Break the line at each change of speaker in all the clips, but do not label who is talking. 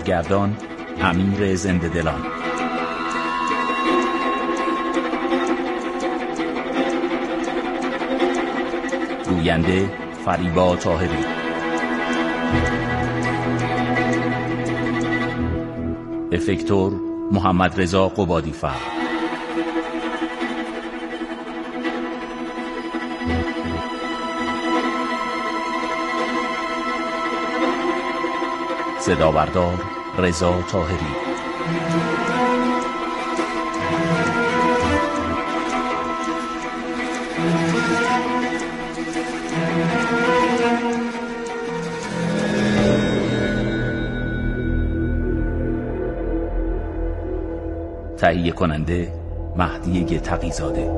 کارگردان امیر زنده دلان، گوینده فریبا طاهری، افکتور محمد رضا قبادی‌فر، صدابردار رضا طاهری. تهیه کننده مهدی تقی‌زاده.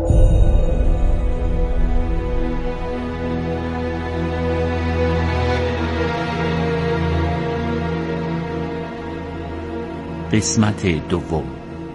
قسمت دوم.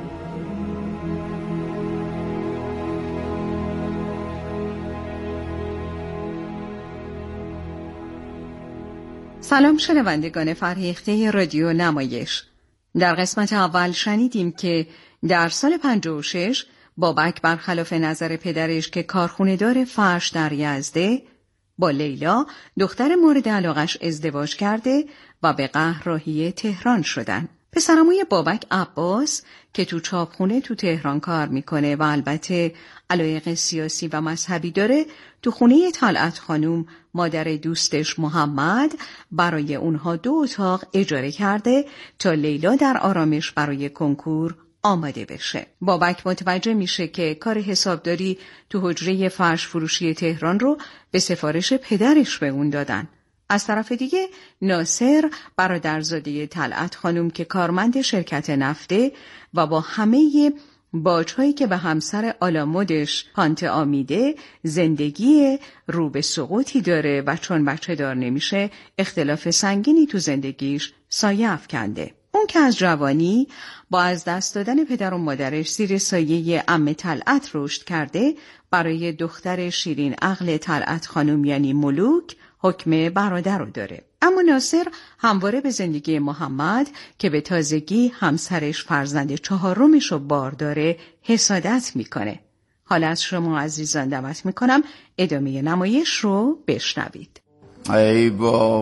سلام شنوندگان فرهیخته رادیو نمایش. در قسمت اول شنیدیم که در سال 56 بابک برخلاف نظر پدرش که کارخونه‌دار فرش در یزده با لیلا دختر مورد علاقش ازدواج کرده و به قهر راهی تهران شدن. پسرعموی بابک عباس که تو چاپخونه تو تهران کار میکنه و البته علایق سیاسی و مذهبی داره، تو خونه طلعت خانوم مادر دوستش محمد برای اونها 2 اتاق اجاره کرده تا لیلا در آرامش برای کنکور آماده بشه. بابک متوجه میشه که کار حسابداری تو حجره فرش فروشی تهران رو به سفارش پدرش به اون دادن. از طرف دیگه ناصر برادرزاده طلعت خانوم که کارمند شرکت نفته و با همه باج‌هایی که به همسر آلامودش خانت آمیده زندگی رو به سقوطی داره و چون بچه دار نمیشه اختلاف سنگینی تو زندگیش سایه افکنده. اون که از جوانی با از دست دادن پدر و مادرش زیر سایه عمه طلعت رشد کرده، برای دختر شیرین عقل طلعت خانوم یعنی ملوک حکم برادر رو داره. اما ناصر همواره به زندگی محمد که به تازگی همسرش فرزند 4مش رو بار داره حسادت میکنه. حالا از شما عزیزان دعوت میکنم ادامه نمایش رو بشنوید.
ای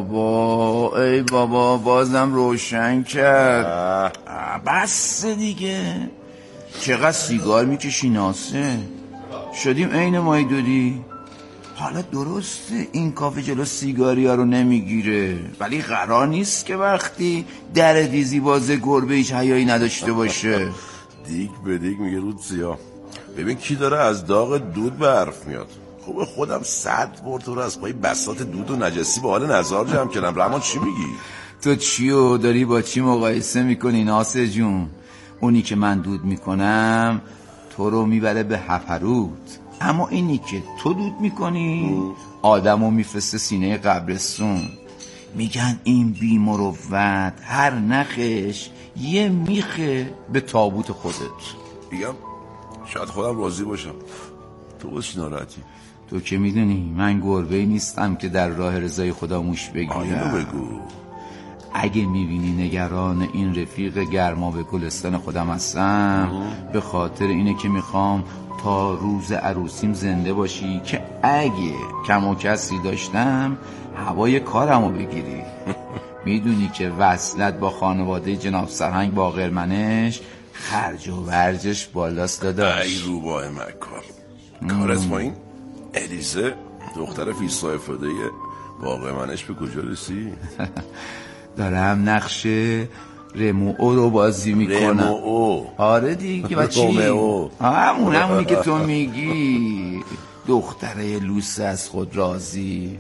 بابا بازم روشن کرد. بس دیگه. چقدر سیگار میکشی ناصر؟ شدیم عین مایدودی. حالا درسته این کافه جلو سیگاری ها رو نمیگیره، ولی قرار نیست که وقتی در دیزی بازه گربه هیچ حیایی نداشته باشه.
دیگ به دیگ میگه رود سیاه. ببین کی داره از داغ دود به حرف میاد. خوبه خودم 100 بار تو رو از پای بساط دود و نجسی به حال نظار جمع کردم. رحمان چی میگی؟
تو چیو داری با چی مقایسه میکنی ناصر جون؟ اونی که من دود میکنم تو رو میبره به هپروت، اما اینی که تو دود میکنی آدمو میفرسته سینه قبرستون. میگن این بی مروت هر نخش یه میخه به تابوت خودت.
میگم شاید خودم راضی باشم، تو باشی ناراحتی.
تو که میدونی من گربه‌ای نیستم که در راه رضای خدا موش بگیرم.
اینو بگو.
اگه میبینی نگران این رفیق گرما به گلستان خودم هستم، به خاطر اینه که میخوام تا روز عروسیم زنده باشی که اگه کم و کسی داشتم هوای کارمو بگیری. میدونی که وصلت با خانواده جناب سرهنگ باقرمنش خرج و ورجش بالاست داداش.
ای روباه مکار. کارت با این الیزه دختر فیسای فدای باقرمنش به کجا رسی؟
دارم نقشه رموئو رو بازی میکنم.
رموئو؟
آره دیگه. و چی؟ همونی که تو میگی. دختره لوس از خود راضی.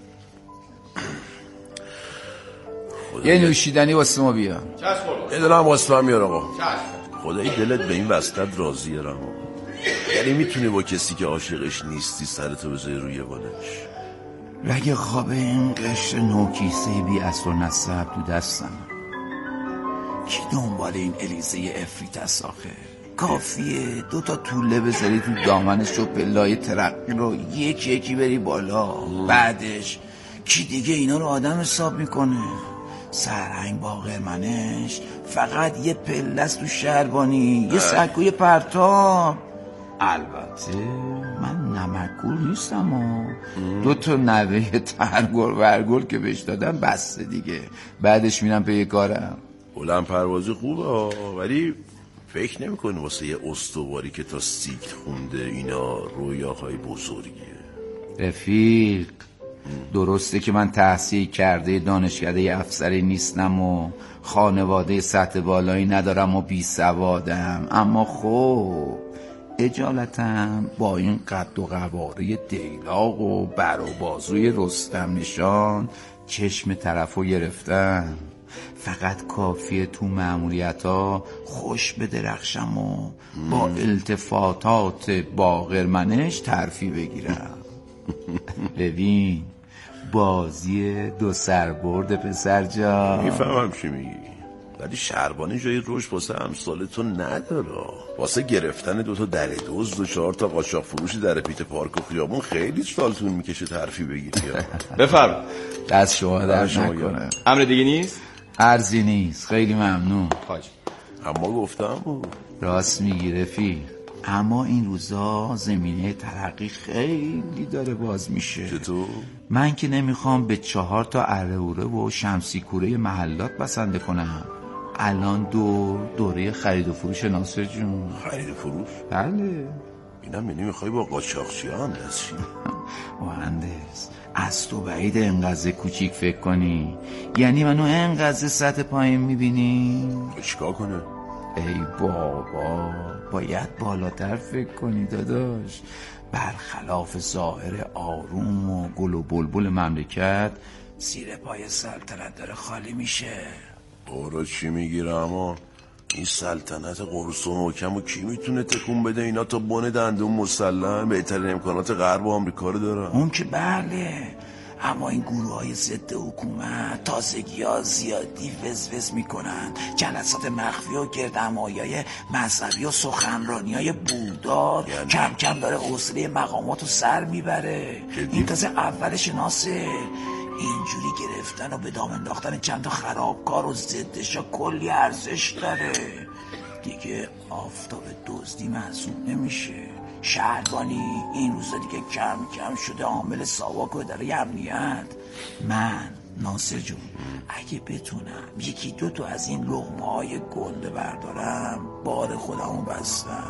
یه نوشیدنی واسه ما بیا.
یه دلم واسه من میار آقا. خدایی دلت به این وصلت راضیه رما. یعنی میتونی با کسی که عاشقش نیستی سرتو بذاری روی بالش؟
رگ خواب این قشر نوکیسه بی اصل و نسب تو دستم. کی دنبال این الیزه افریت است آخه؟ کافیه 2 تا توله بذاری تو دامنش و پلای ترقی رو یکی بری بالا. بعدش کی دیگه اینا رو آدم حساب میکنه؟ سرهنگ باقرمنش فقط یه پله است تو شهربانی، یه سکوی پرتاب. البته من نمکگور نیستم و 2 نوه ترگل ورگل که بهش دادم بسته دیگه، بعدش میرم پی کارم.
بلند پروازی خوبه ولی فکر نمی‌کنی واسه یه استواری که تا سیکت خونده اینا رویاهای بزرگیه؟
رفیق، درسته که من تحصیل کرده دانشکده افسری نیستم و خانواده سطح بالایی ندارم و بی سوادم، اما خب اجالتم با این قد و قواره دیلاق و بر و بازوی رستم نشان چشم طرفو گرفتم. فقط کافیه تو مأموریت‌ها خوش بدرخشم و با التفاتات باقرمنش ترفیع بگیرم. ببین بازی 2 سربرد پسر جان.
میفهمم چی میگی، ولی شهربانی جای روش واسه امثال تو نداره. واسه گرفتن 2 تا دره دزد و 4 تا قاچاق فروشی در پیت پارک و خیابون خیلی سالتون میکشه ترفیع بگیری.
بفرم.
دست شما در نکنه.
امر دیگه نیست؟
ارزی نیست، خیلی ممنون.
خواهش.
اما گفتم
راست میگی رفیق، اما این روزا زمینه ترقی خیلی داره باز میشه.
چطور؟
من که نمیخوام به 4 تا ارهوره و شمسی کوره محلات بسنده کنم. الان دوره خرید و فروش ناصر جون.
خرید و فروش؟
بله.
اینم یعنی میخوای با قاچاقچیان دست شی؟
مهندس از تو بعید انقدر کوچیک فکر کنی، یعنی منو انقدر سطح پایین میبینی؟
چیکار کنه؟
ای بابا باید بالاتر فکر کنی داداش. برخلاف ظاهر آروم و گل و بلبل مملکت، زیر پای سلطنت داره خالی میشه.
برو چی میگیره؟ اما این سلطنت قرص و محکم و کی میتونه تکون بده؟ اینا تا بن دندون مسلم بهترین امکانات غرب و آمریکا رو دارن.
اون که بله، اما این گروه های ضد حکومت تازگی ها زیادی وزوز میکنن. جلسات مخفی و گردهمایی‌های مذهبی و سخنرانی های بودار
یعنی؟
کم کم داره حوصله مقامات رو سر میبره. این تازه اولش ناصر. اینجوری گرفتن و به دام انداختن چند تا خرابکار و ضدشا کلی ارزش داره دیگه. آفتاب دزدی محسوب نمیشه. شهربانی این روزا دیگه کم کم شده عامل ساواک و اداره امنیت. من ناصر جون اگه بتونم 1-2 تا از این لقمه‌های گنده بردارم بار خودمو بستم.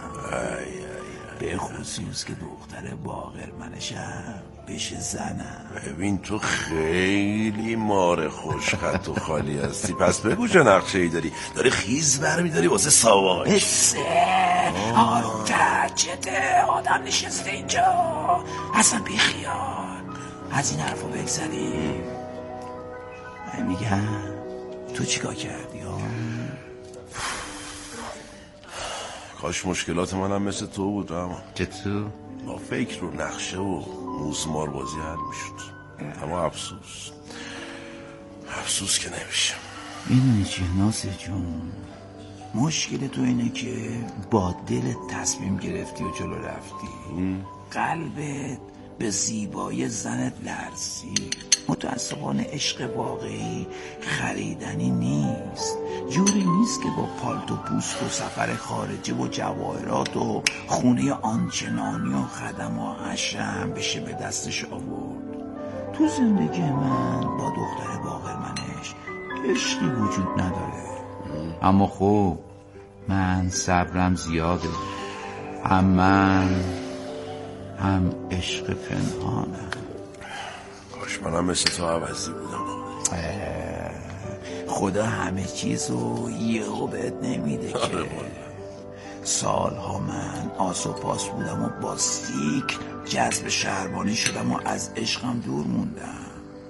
به خصوص که دختر باقرمنشم بشه زنم.
ببین تو خیلی مار خوش خط و خالی هستی. پس بگو چه نقشه ای داری خیز برمیداری واسه ساواک؟
آروم‌تر چته آدم نشسته اینجا. اصلا بیخیال از این حرفا بگذاریم. من میگم تو چیکار کردی ها؟
کاش مشکلات منم مثل تو بود. اما
چطور؟
با فکر و نقشه و موزمار بازی حل میشد. اما افسوس که نمیشه.
میدونی چیه ناصر جون؟ مشکل تو اینه که با دلت تصمیم گرفتی و جلو رفتی. قلبت به زیبایی زنت لرزید. متاسفانه عشق واقعی خریدنی نیست. جوری نیست که با پالت و پوست و سفر خارجی و جواهرات و خونه آنچنانی و خدم و حشم بشه به دستش آورد. تو زندگی من با دختر باقرمنش عشقی وجود نداره. اما خب من صبرم زیاده. هم من هم عشق پنهانم.
کاش منم مثل تو عوضی بودم.
خدا همه چیزو یهو بهت نمیده که. سالها من آس و پاس بودم و با سیک جذب شهربانی شدم و از عشقم دور موندم.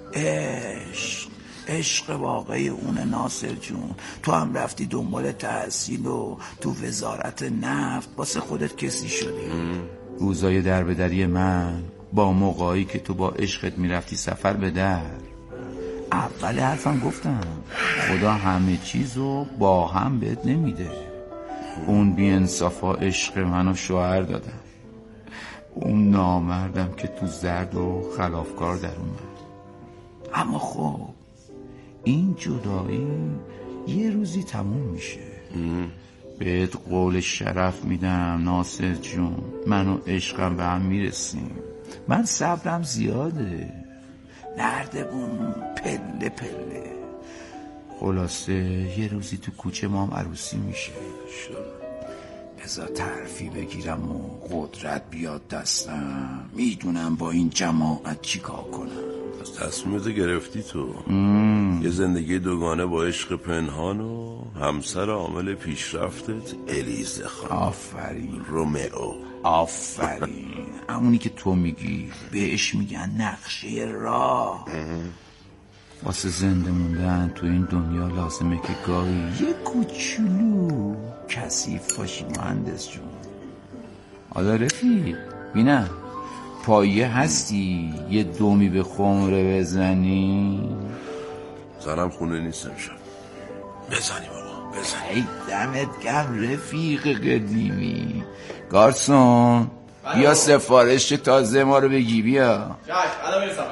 عشق واقعی اون ناصر جون. تو هم رفتی دنبال تحصیل و تو وزارت نفت واسه خودت کسی شدی. روزای دربدری من با موقعی که تو با عشقت میرفتی سفر به در. اول حرفم گفتم خدا همه چیزو با هم بهت نمیده. اون بی‌انصافا عشق منو شوهر دادم. اون نامردم که تو زرد و خلافکار در اومد. اما خب این جدایی یه روزی تموم میشه. بهت قول شرف میدم ناصر جون، من و عشقم به هم میرسیم. من صبرم زیاده، نردبون پله پله. خلاصه یه روزی تو کوچه ما هم عروسی میشه. بذار ترفی بگیرم و قدرت بیاد دستم، میدونم با این جماعت چی کار کنم.
از تصمیمت گرفتی تو. یه زندگی دوگانه با عشق پنهان و همسر عامل پیشرفتت الیزه خان.
آفرین
رومئو.
آفرین همونی که تو میگی بهش میگن نقشه راه. واسه زنده موندن تو این دنیا لازمه که گاهی یه کوچولو کثیف باشی مهندس جون. حالا رفیق بینم پایه هستی یه دومی به خمره بزنی؟
زنم خونه نیستم شب. بزنی بابا بزنی.
ای دمت گرم رفیق قدیمی. گارسون بیا سفارش تازه ما رو بگی بیا.
چشم الان میرسم.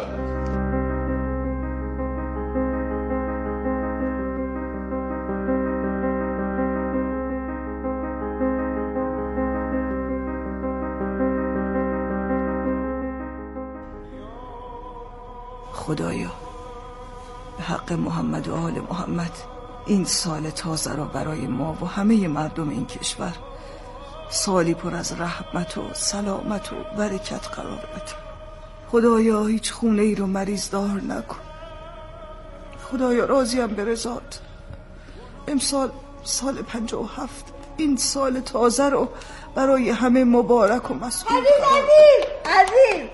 خدایا به حق محمد و آل محمد این سال تازه را برای ما و همه مردم این کشور سالی پر از رحمت و سلامت و برکت قرار بده. خدایا هیچ خونه ای رو مریض دار نکن. خدایا راضیم به رضات. امسال سال 57 این سال تازه رو برای همه مبارک و مسعود
عزیز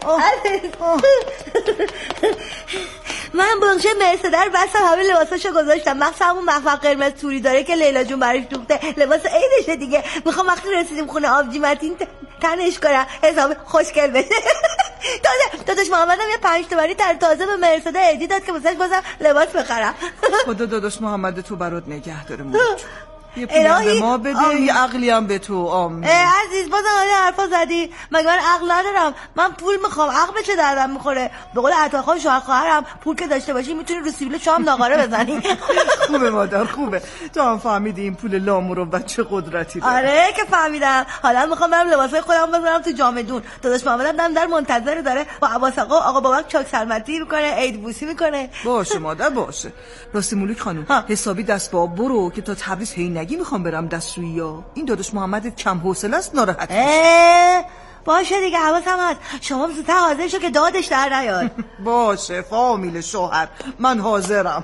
من بخشه مرسدر بستم همه لباساشو گذاشتم، مخصوصا همون مخمل قرمز توری داره که لیلا جون براش دوخته، لباس عیدشه دیگه. میخوام وقتی رسیدیم خونه آبجی متین تنش کنم حساب خوشگل بشه. داداش محمدم یه 5 تومانی تازه به مرسده هدیه داد که واسش بازم لباس بخرم.
خدا داداش محمد تو برات نگه داره مولود. یه پولم به ما بده یه عقلی هم به تو. آمین.
عزیز بازم آیا حرفا زدی؟ مگه من عقل ندارم؟ من پول میخوام، عقل به چه دردم میخوره؟ به قول عطاخان شوهر خواهرم پول که داشته باشی میتونی رو سیبیل شام ناقاره بزنی.
خوبه مادر خوبه. تو هم فهمیدی این پول لامورو بچه قدرتی داره.
آره که فهمیدم. حالا میخوام برم لباسای خودم بذارم تو جامدون. داداش محمدم دم در منتظر داره با عباس آقا بابک چاک سلامتی میکنه، عید بوسی میکنه.
باشه مادر باشه. راستی مولوک خانم حسابی دست با برو که تا تبریز هی نگی میخوام برم دستشویی یا این داداش محمد کم حوصله است ناراحت میشه.
باشه دیگه حواسم هست. شما زودتر حاضر شو که دادش در نیاد.
باشه فامیل شوهر من حاضرم.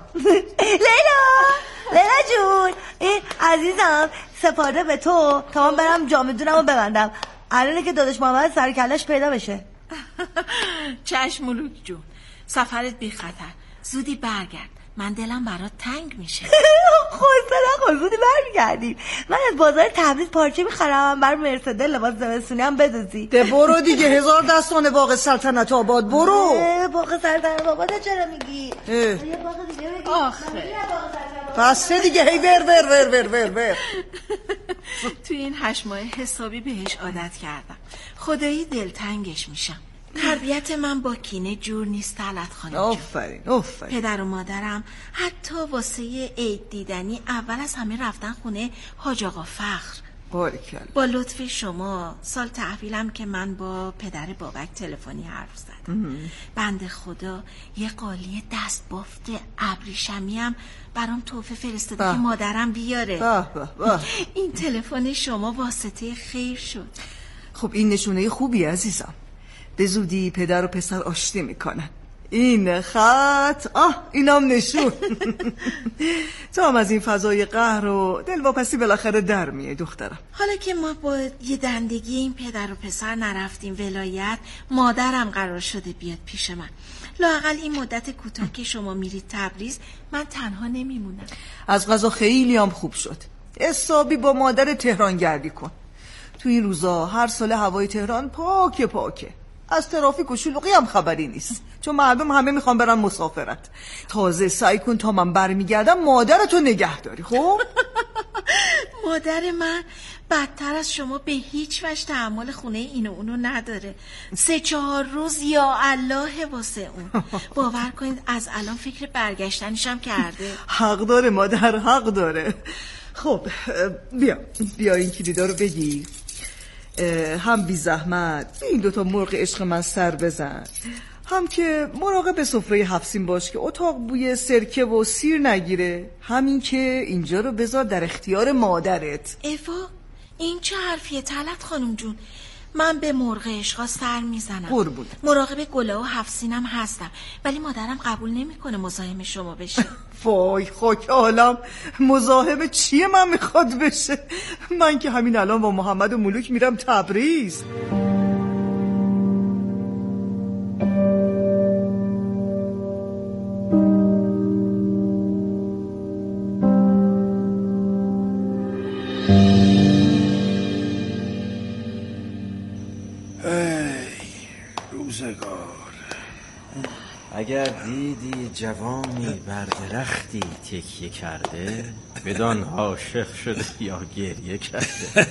لیلا جون این عزیزم سپارده به تو تا من برم جامدونم رو ببندم الانه که دادش محمد سر کلش پیدا بشه.
چشم مولوک جون، سفرت بی خطر، زودی برگرد، من دلم برات تنگ میشه.
خوشحال زودی برمیگردیم. من از بازار تبریز پارچه میخرم بر مرسده لباس زمستونی هم بدوزی.
ده برو دیگه 1000 دستانه باغ سلطنت آباد برو.
باغ سلطنت آباد چرا میگی؟ یه باغ دیگه بگی.
آخه
پس دیگه هی ور.
تو این 8 ماه حسابی بهش عادت کردم، خدایی دلتنگش میشم. تربیت من با کینه جور نیست طلعت خانم جان.
آفرین.
پدر و مادرم حتی واسه عید دیدنی اول از همه رفتن خونه حاج آقا فخر.
باریکلا.
با لطف شما سال تحویلم که من با پدر بابک تلفنی حرف زدم. بنده خدا یه قالی دست بافت ابریشمی هم برام تحفه فرستاده که مادرم بیاره. این تلفن شما واسطه خیر شد.
خب این نشونه خوبی عزیزم. به زودی پدر و پسر آشتی میکنن. این خط اینام نشون. تو هم از این فضای قهر و دلواپسی بالاخره در میای دخترم.
حالا که ما با یه دندگی این پدر و پسر نرفتیم ولایت، مادرم قرار شده بیاد پیش من. لااقل این مدت کوتاه که شما میرید تبریز من تنها نمیمونم.
از قضا خیلی هم خوب شد. حسابی با مادر تهران گردی کن. تو این روزا هر سال هوای تهران پاکه. از ترافیک و شلوغی هم خبری نیست، چون مردم همه میخوان برن مسافرت. تازه سعی کن تا من برمیگردم مادرتو نگه داری. خب
مادر من بدتر از شما به هیچ وجه تحمل خونه اینو اونو نداره. 3-4 روز یا الله واسه اون. باور کنید از الان فکر برگشتنشم کرده.
حق داره مادر، حق داره. خب بیا این کلیدا رو بگیر، هم بی زحمت این 2 مرغ عشق من سر بزن، هم که مراقب سفره 7 سین باش که اتاق بوی سرکه و سیر نگیره، همین که اینجا رو بذار در اختیار مادرت.
ایوا این چه حرفیه طلعت خانم جون؟ من به مرغ عشقا سر میزنم،
قربون.
مراقب گلا و 7 سینم هستم، ولی مادرم قبول نمیکنه مزاحم شما بشه.
وای خاک عالم، مزاحم چیه من میخواد بشه؟ من که همین الان با محمد و ملوک میرم تبریز.
اگر دیدی جوانی بر درختی تکیه کرده، بدان عاشق شده یا گریه کرده.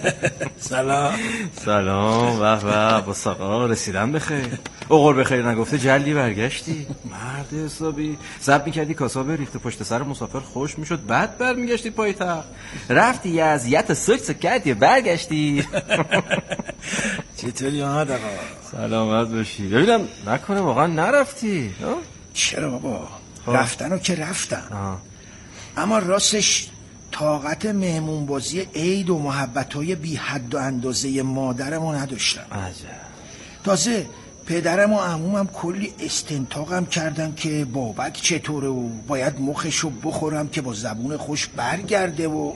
سلام. به با ساقا رسیدم بخیر. اوقر بخیر نگفته جلدی برگشتی. مرد حسابی زب میکردی کاسا ریخته پشت سر مسافر خوش میشد، بعد برمیگشتی پای تخت. رفتی یزیت سکس کردی برگشتی.
چطوری آمد آقا؟
سلامت باشی. ببینم نکنه واقعا نرفتی؟
چرا بابا، رفتن که رفتن. اما راستش طاقت مهمون بازی عید و محبت‌های بی حد و اندازه مادرمو نداشتم.
عجب.
تازه پدرم و عمومم کلی استنتاقم کردن که بابک چطوره و باید مخشو بخورم که با زبون خوش برگرده و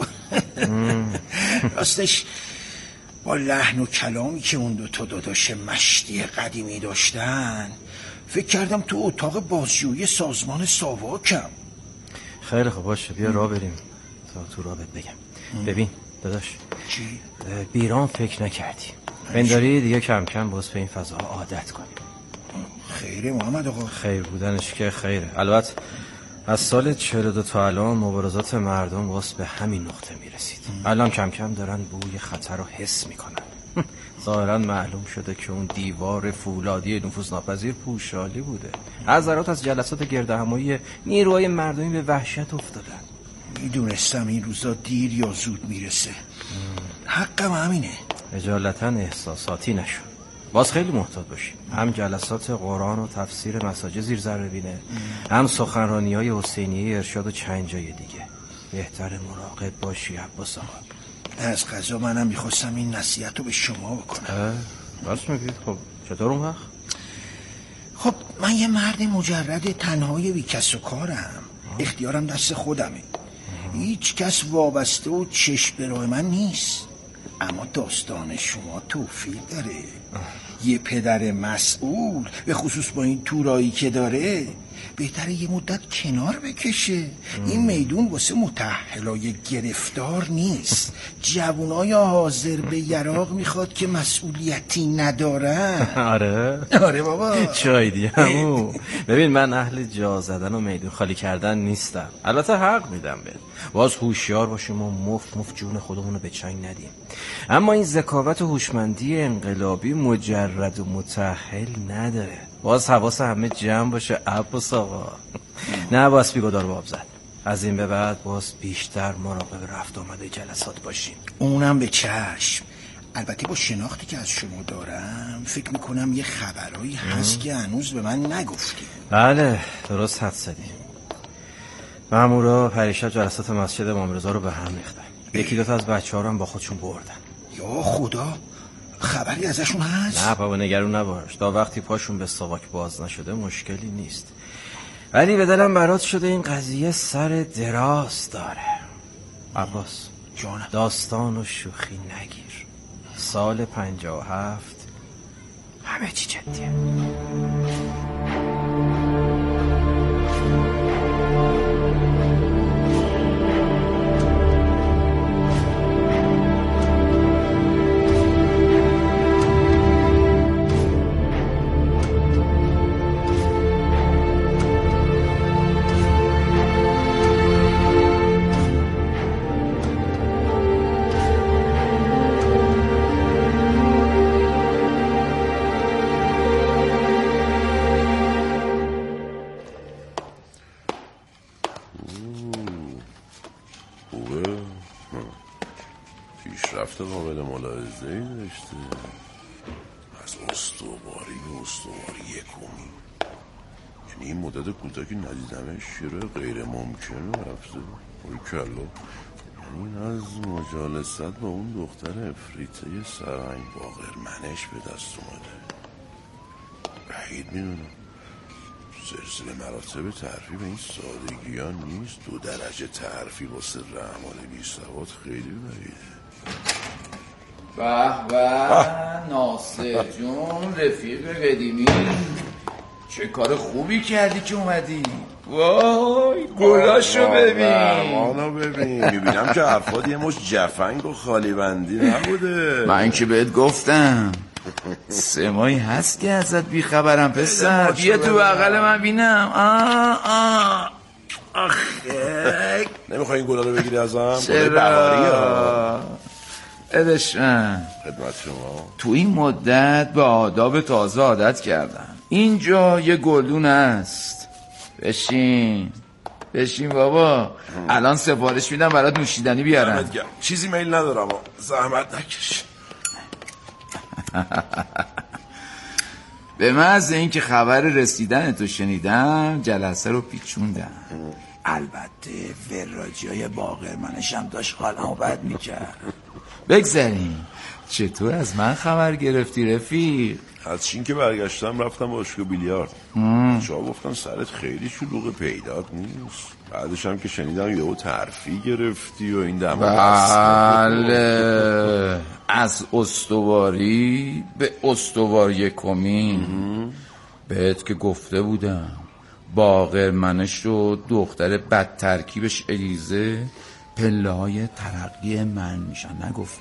راستش با لحن و کلامی که اون 2 داداش مشتی قدیمی داشتن فکر کردم تو اتاق بازجویی سازمان ساواکم.
خیلی خوب باشه، بیا راه بریم تا تو راه بگم. ببین داداش،
چی؟
بیرام فکر نکردی، بنداری دیگه کم کم باز به این فضا عادت کنی.
خیره محمد آقا؟
خیر بودنش که خیره. البته از سال 42 تا الان مبارزات مردم باز به همین نقطه میرسید. الان کم کم دارن بوی خطر رو حس میکنن. ظاهرا معلوم شده که اون دیوار فولادی نفوذناپذیر پوشالی بوده. حضرات از جلسات گردهمایی نیروهای مردمی به وحشت افتادن.
میدونستم این روزا دیر یا زود میرسه. حقم همینه.
اجالتا احساساتی نشو. باز خیلی محتاط باشی. هم جلسات قرآن و تفسیر مساجد زیر ذره بینه، هم سخنرانی‌های حسینیه ارشاد و چند جای دیگه. بهتر مراقب باشی عباس آقا.
از قضا منم میخواستم این نصیحت رو به شما بکنم.
راست میگی؟ خب چطور اون وقت؟
خب من یه مرد مجرد تنهای بی کس و کارم. اختیارم دست خودمه. هیچ کس وابسته و چشم به راه من نیست. اما داستان شما توفیق داره. یه پدر مسئول به خصوص با این تورایی که داره بهتره یه مدت کنار بکشه. این میدون واسه متأهلای گرفتار نیست. جوانای حاضر به یراق میخواد که مسئولیتی ندارن. آره بابا.
چای دیگه. ببین من اهل جا زدن و میدون خالی کردن نیستم. البته حق میدم به باز هوشیار باشیم و مفت جون خودمونو به چنگ ندیم. اما این ذکاوت و هوشمندی انقلابی مجرد و متأهل نداره. باز حواس همه جمع باشه عباس آقا. نه باز بیگدار باب زد. از این به بعد باز بیشتر مراقب رفت آمده جلسات باشیم.
اونم به چشم. البته با شناختی که از شما دارم فکر میکنم یه خبرایی هست که هنوز به من نگفتی.
بله درست حد زدی. مامورا پریشب جلسات مسجد امام رضا رو به هم ریختن. یکی دو تا از بچه‌ها رو هم با خودشون بردن.
یا خدا، خبری ازشون هست؟
نه بابا نگران نباش. تا وقتی پاشون به ساواک باز نشده مشکلی نیست. ولی به دلم برات شده این قضیه سر دراز داره. عباس
جانم،
داستان و شوخی نگیر. سال 57 همه چی جدیه.
پیشرفت قابل ملاحظه‌ای داشته. از استواری به استواری یکمی، یعنی این مدت کوتاهی ندیدمش شیره غیر ممکن رفته. کلا این از مجالست با اون دختر افریته سرنگ باقر منش به دست اومده. بعید میدونم سلسله مراتب ترفی به این سادگی ها نیست. 2 درجه ترفی واسه رحمان بی سواد خیلی بعیده.
به به ناصر جون رفیق قدیمی، چه کار خوبی کردی که اومدی. وای گلاشو ببین،
رحمانو ببین. میبینم که افراد یه مش جفنگ و خالی بندی نبوده.
من که بهت گفتم 3 ماهی هست که ازت بیخبرم پسر. بیا تو بغل من بینم.
آخه نمیخوای این گلا رو بگیری ازم؟
چرا؟ ادش من
خدمت شما.
تو این مدت به آداب تازه عادت کردم. اینجا یه گلدون هست، بشین بابا. الان سفارش میدم برات نوشیدنی بیارم.
چیزی میل ندارم، زحمت نکش.
به محض اینکه خبر رسیدن تو شنیدم جلسه رو پیچوندم. البته وراجی های باقر منشم داشت حالمو بد میکرد. بگذاریم چطور از من خبر گرفتی رفیق؟
از چین که برگشتم رفتم باشگاه بیلیارد. شما گفتن سرت خیلی شلوغ پیدات نیست. بعدش هم که شنیدم یهو ترفی گرفتی و این دمو.
بله از استواری به استوار یکمی. بهت که گفته بودم باقر منش و دختر بد ترکیبش الیزه پله های ترقی من میشن.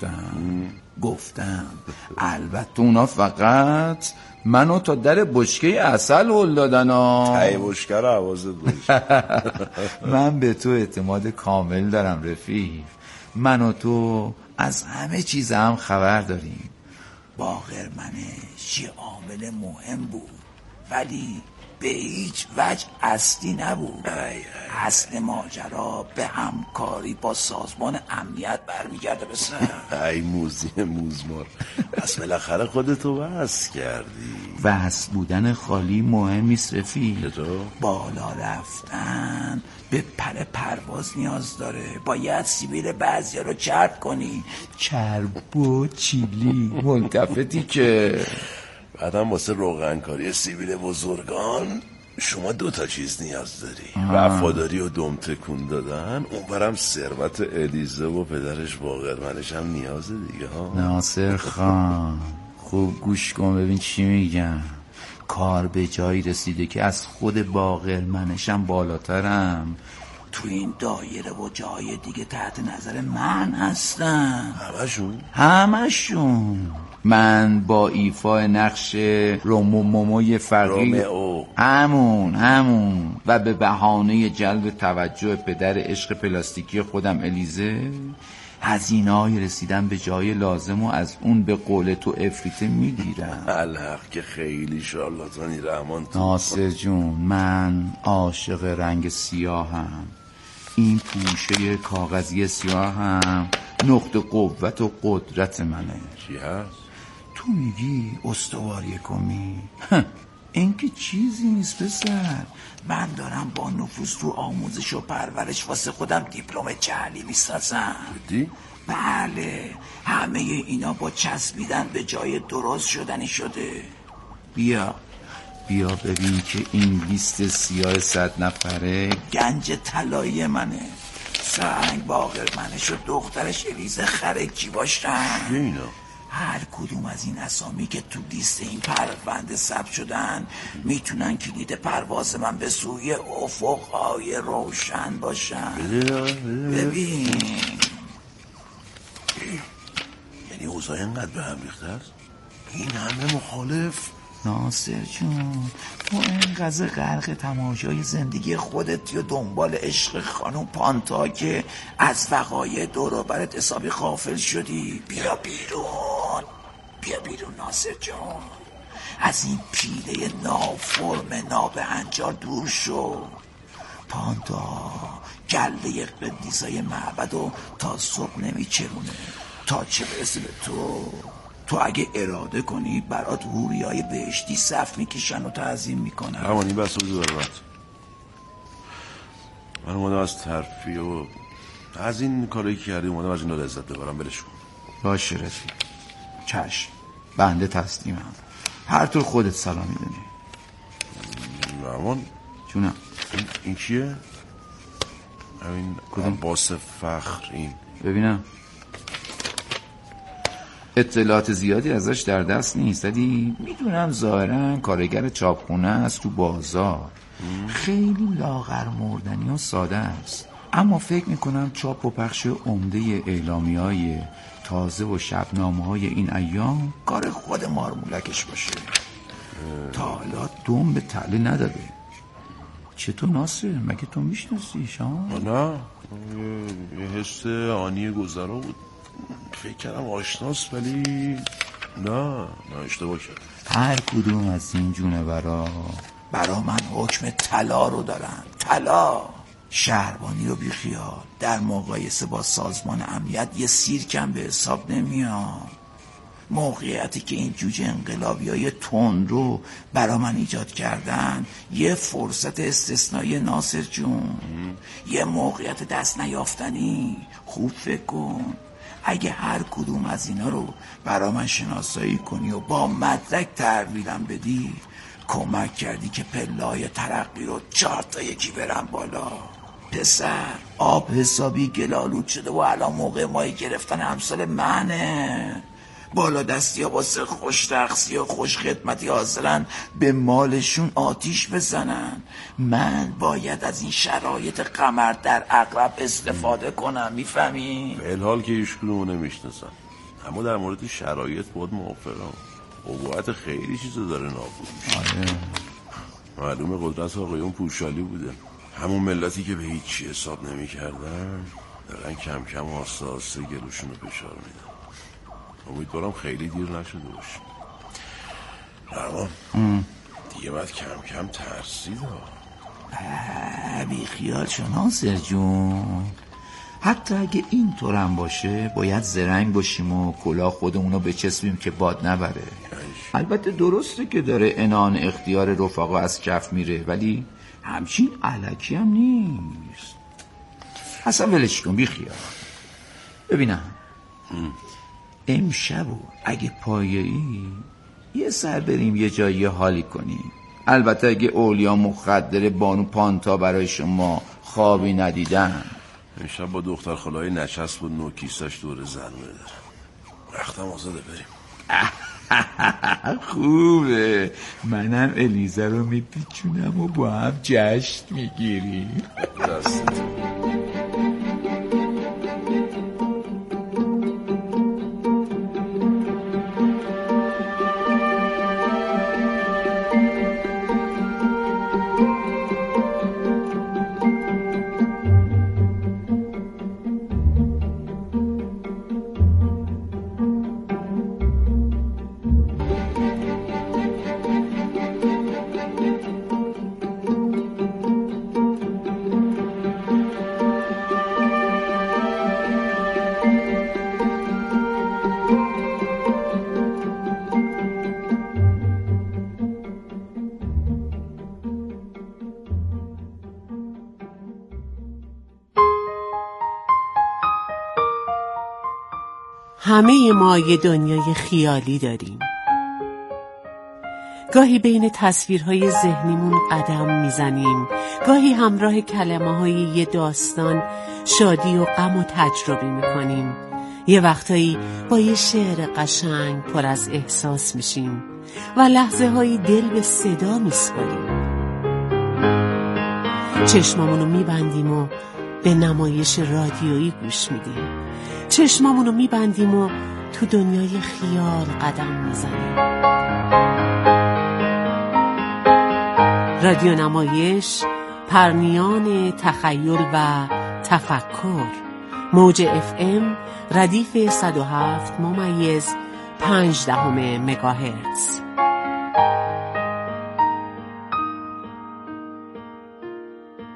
گفتم البته اونا فقط منو تا در بشکه عسل هل دادن.
تای بشکه رو عوازت باشه.
من به تو اعتماد کامل دارم رفیق. من و تو از همه چیز هم خبر داریم. باقر منش یه عامل مهم بود ولی به هیچ وجه اصلی نبود. اصل ماجرا به همکاری با سازمان امنیت برمیگرده. بسن
ای موزی موزمار، پس بالاخره خودتو وصل کردی.
وصل بودن خالی مهم نیست رفیق. بالا رفتن به پرواز نیاز داره. باید سیبیل بعضیا رو چرب کنی. چرب و چیلی ملتفتی که.
بعدم واسه روغنکاری سیبیل بزرگان شما 2 چیز نیاز داری. وفاداری و دم تکون دادن، اونورم ثروت الیزه و پدرش باقر منش هم نیازه دیگه ها.
ناصر خان خوب گوش کن ببین چی میگم. کار به جایی رسیده که از خود باقر منشم بالاترم. تو این دایره و جای دیگه تحت نظر من هستن. همشون. من با ایفای نقش روموموی فقیر همون و به بهانه جلب توجه پدر عشق پلاستیکی خودم الیزه هزینه‌های رسیدن به جای لازم و از اون به قول تو افریته میگیرم.
الحق که خیلی شارلاتانی رحمان تو.
ناصر جون من عاشق رنگ سیاهم. این پوشه کاغذی سیاهم نقطه قوت و قدرت منه.
چی هست؟
تو میگی استوار یکمی. این که چیزی نیست پسر. من دارم با نفوذ تو آموزش و پرورش واسه خودم دیپلم جعلی میسازم. بله همه اینا با چسبیدن به جای درست شدنی شده. بیا ببین که این لیست سیاه 100 نفره گنج طلایی منه. سنگ باقر منش و دخترش الیزه خرکی باشن. هر کدوم از این اسامی که تو لیست این پرونده ثبت شدن میتونن کلید پرواز من به سوی افقهای روشن باشن. ببین
یعنی اوضاع اینقدر به هم ریخته است؟ این همه مخالف؟
ناصر جون تو اینقدر غرق تماشای زندگی خودت یا دنبال عشق خانم پانتا که از وقایع دور و برت حسابی غافل شدی. بیا بیرون ناصر جون. از این پیله نافرم نابهنجار دور شو. پانتا گله قدیسای معبد و تا صبح نمیچرونه.
تا چه برسه به تو اگه اراده کنی برات حوریای بهشتی صف میکشن و تعظیم میکنن.
همانی بس رو دارمت. من اومدم از ترفی و از این کارایی که کردی اومدم از این لذت ببرم. بلش کن.
باشه رفیق، چشم، بنده تسلیمم. هر طور خودت سلام میدونی.
مامان
جونم.
این کیه؟ همین عباس فخر. این
ببینم اطلاعات زیادی ازش در دست نیست، ولی میدونم ظاهرا کارگر چاپخونه است تو بازار. خیلی لاغر مردنی و ساده است، اما فکر میکنم چاپ و پخش عمده اعلامیه‌های تازه و شبنامه‌های این ایام کار خود مارمولکش باشه. تا حالا دم به تله نداده. چطور ناصر؟ مگه تو میشناسیش؟
نه، یه حس آنی گذرا بود. فکر کردم آشناس، ولی نه اشتباه کرد.
هر کدوم از این جونورا
برا من حکم طلا رو دارن. طلا. شهربانی رو بیخیال، در مقایسه با سازمان امنیت یه سیرکم به حساب نمیاد. موقعیتی که این جوجه انقلابیای تند رو برا من ایجاد کردن یه فرصت استثنایی ناصر جون. یه موقعیت دست نیافتنی. خوب فکر کن، اگه هر کدوم از اینا رو برا من شناسایی کنی و با مدرک تحویلم بدی، کمک کردی که پله‌های ترقی رو 4 تا یکی برم بالا. پسر، آب حسابی گلالود شده و الان موقع ماهی گرفتن امثال منه. بالا دستی ها واسه خوش رقصی و خوش خدمتی حاضرن به مالشون آتیش بزنن. من باید از این شرایط قمر در عقرب استفاده کنم. میفهمی؟
به الحال که هیچ کدومو نمیشناسم، اما در مورد شرایط باید موافقم. قوت خیلی چیزا داره نابود میشه. معلومه قدرت آقایون پوشالی بوده. همون ملتی که به هیچی حساب نمیکردن دارن کم کم آسته آسته گلوشون رو فشار میدن. امیدوارم خیلی دیر نشده باشه. اما دیگه باید کم کم ترسید.
بی خیال شو ناصر جون. حتی اگه این طورم باشه باید زرنگ باشیم و کلاه خودمونو بچسبیم که باد نبره. البته درسته که داره عنان اختیار رفقا از کف میره، ولی همچین الکی هم نیست. اصلا ولش کن، بی خیال. ببینم امشبو اگه پایه‌ای یه سر بریم یه جایی حالی کنیم. البته اگه اولیا مخدر بانو پانتا برای شما خوابی ندیدن.
امشب با دختر خالای نچسب و نوکیساش دور زنونه دارم. وقتم آزاده بریم.
خوبه، منم الیزا رو میپیچونم و با هم جشن میگیریم.
همه ما یه دنیای خیالی داریم. گاهی بین تصویرهای ذهنیمون قدم میزنیم، گاهی همراه کلمه‌های یه داستان شادی و غم و تجربه میکنیم. یه وقتایی با یه شعر قشنگ پر از احساس میشیم و لحظه هایی دل به صدا میسپاریم. چشمامونو میبندیم و به نمایش رادیویی گوش میدیم. چشمامونو میبندیم و تو دنیای خیال قدم میزنیم. رادیو نمایش، پرنیان تخیل و تفکر. موج FM ردیف 107.5 مگاهرتز.